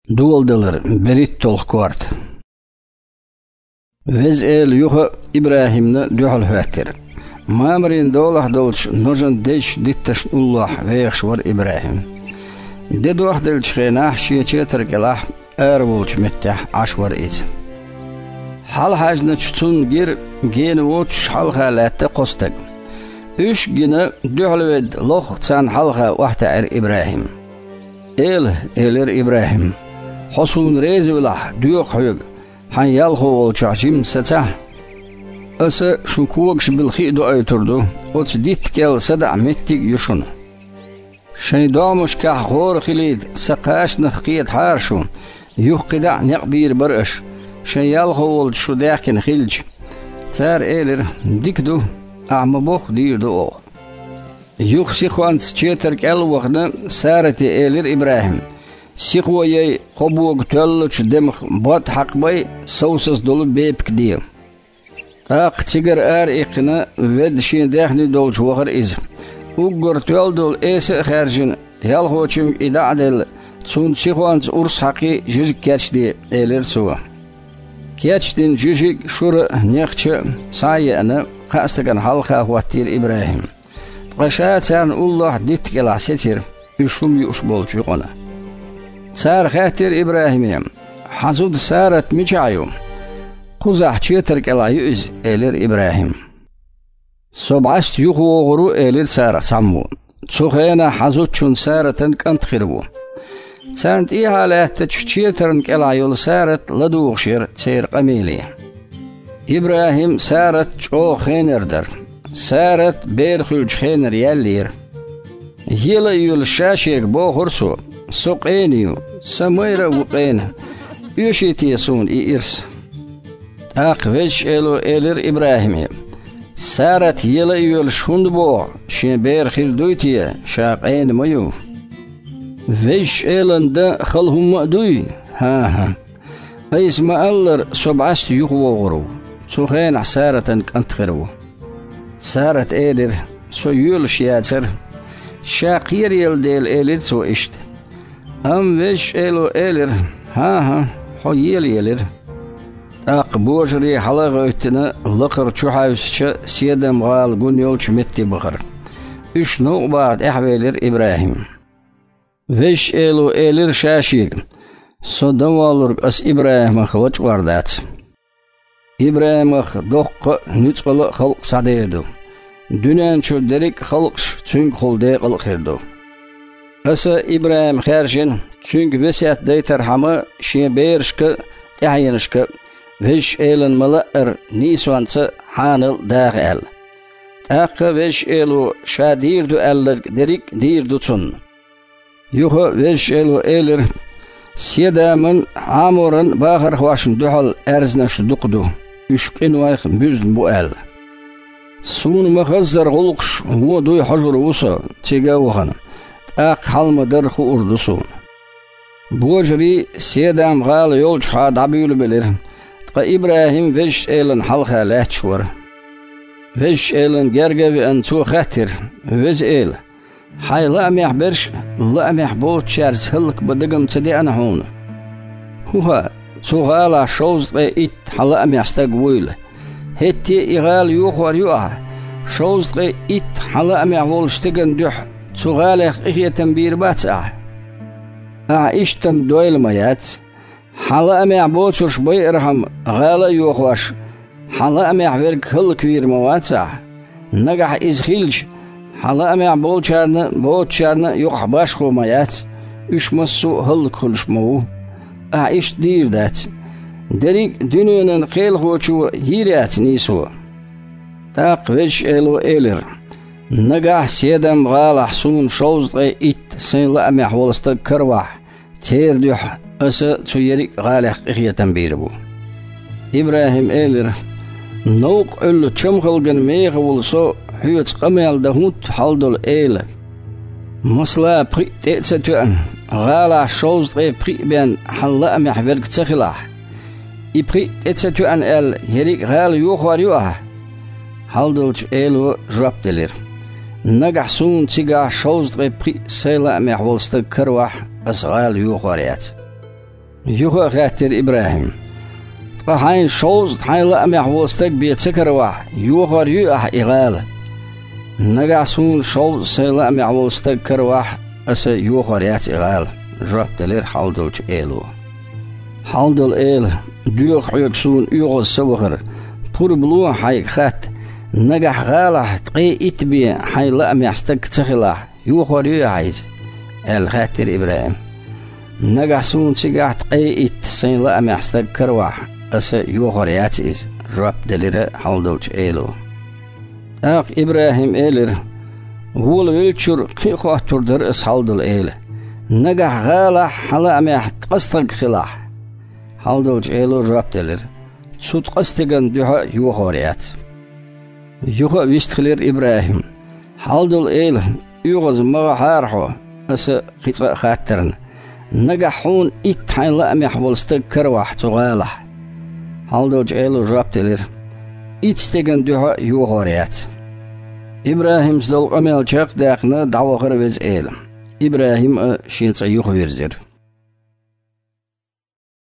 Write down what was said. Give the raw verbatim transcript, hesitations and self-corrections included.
Duoldalar berit tolkort. Vez el yuha İbrahim'ne duhal hüettir. Mamrin dolah dolç nojan deş dittaş ullah veyx var İbrahim. De duah delç xenah şiyeçe terkelah er bolç mettah aş var iz. Hal hajna çutun gir geni voç hal halatte qostak. Üç güne duhalved loh san halha vahta er İbrahim. El eler İbrahim. Hasun rezilah duyuq huyug. Han yalho olçacım seta. Asa şu kuvakş bilxidu ayturdu. Ots dit gel sada mettik yuşun. Şey damuş kah gor xilid saqaş nxqiyat harşu. Yuh qida naqbir barış. Şey yalho olçu dakin xilj. Tar eler dikdu a'ma boh dirdu o. Yuh sikhwans çeterk el waqna sarati eler İbrahim. Sikhwayay qobuq tölluç demx bat haqbay savsız dolu bepk diye. Aq tigar ar iqna ved şin daxni dolç waqar iz. Ugur töldol ese xarjin yalhoçum idadel sun sikhwans urs haqi jüzik keçdi eler suwa. Keçdin jüzik şura neqçı sayana qastagan halqa waqtir İbrahim. Qaşatan ullah ditgela setir üşum yuş bolçu qona. Sar xatir İbrahim'im. Hazud sarat miçayu. Quzah çeterk elayüz elir İbrahim. Sobast yuhu oğru elir sara sammu. Tsukhena hazud çun saratan kantkhirbu. Sant ihalatta çeterk elayul sarat laduğşir tsir qamili. İbrahim sarat ço khenerdir. Sarat berxül khener yellir. Yela yul şaşek bo hursu. Soqeniyo samayra wuqena yüşeti sun irs aqveş elo elir İbrahim'e sarat yela yol şundbo şeber xirdoytiye şaqen mayu veş elanda khalhum duy ha ha isma allar sobast yuqwoğru soqen saratan kantxirbu sarat elir so yol şiyatsır şaqir yel del elir so işte Am veş elo elir, ha ha, hoyel yelir. Aq bojri halağı ötüne lıqır çuhayusça siyedem gal gün yol çümetti bıqır. Üç nuqbad ehvelir İbrahim. Veş elo elir şaşik. Sodan valur as İbrahim'a xılıç vardat. İbrahim'a doqqa nütqılı xalq sadeydu. Dünen çöderik xalq çünk xulde qılqirdu. Asa İbrahim xarjin çünkü vesiyat deyter hamı şiye berşke yahyınışke veş elin mala'ır nisvansı hanıl dağel. Taqqa veş elu şadirdu ellik derik dirdu tun. Yuha veş elu elir siyedamın amuran bağır xvaşın duhal erzna şu duqdu. Üşkin vayq büzdün bu el. Sun mağazzar gulqş bu duy hajur usa tiga uğanım. Aq halmadır xu urdusu. Bojri sedam gal yol çha dabiyul bilir. Qa İbrahim veş elin halqa lehçwar. Veş elin gergevi an tu khatir. Vez el. Hayla mehberş la mehbut chars hilq badigam tsadi anhun. Huha tu gala shows ve it hala mehsta gwil. Hetti igal yuqwar yuah. Shows ve it hala mehwol stigen duh. Suğalek ihiyetem bir batsa. A iştem doyulmayat. Hala ameh boçurş bayraham gala yuqwaş. Hala ameh verk hılk virmavatsa. Nagah izhilş. Hala ameh bolçarna boçarna yuq baş qomayat. Üşmas su hılk hılşmavu. A iş dirdat. Derik dünyanın qel qoçu hiriyat nisu. Taq veş elo elir. Nagah sedam galah sun şovzqe it sen la ameh wolsta karwah terduh asa tuyerik galah ihyatan biribu. İbrahim elir Nuq ölü çımqılgın meği bolso hüyet qamal da hut haldol el. Masla pri tetsetuen galah şovzqe pri ben halla ameh verk tsakhlah. İpri tetsetuen el yerik gal yuqar yuah. Haldol elo jwab delir. Nagah sun tiga shows dre pri sela mehwolste karwah as gal yuqariat. يوخا خاتر إبراهيم قحين شوز حين لا محوستك بيتسكر واح يوخر يوح إغالة نقعسون شوز سيلا محوستك كرواح أس يوخر يات إغالة جرب دلير حالدولش إيلو حالدول إيل ديوخ يكسون يوغل سوخر بور بلوان حيك خات نقح غالح تقي إتبي حين لا محستك تخلاح يوخر يوحيز ال خاتر إبراهيم نقعسون سيقاح تقي إت سين لا محستك كرواح أس يوخر ياتيز رب دلير حالدولش إيلو أق إبراهيم إيلر هو الويلشور قيقوة تردر إسحالدول إيل نقح غالح حلا محت قستق خلاح حالدولش إيلو رب دلير سود قستقن دوها يوخوريات يوخا ويستخلير إبراهيم حالدول إيل يوغز مغا حارحو أس قيقوة خاترن نقحون إت حين لا محولستق كرواح تغالح حالدولش إيلو رب دلير إتستيغن دوها يوغوريات إبراهيم سدول قميل شاق داقنا دعوة خربز إيل إبراهيم شينسا يوغ ويرزير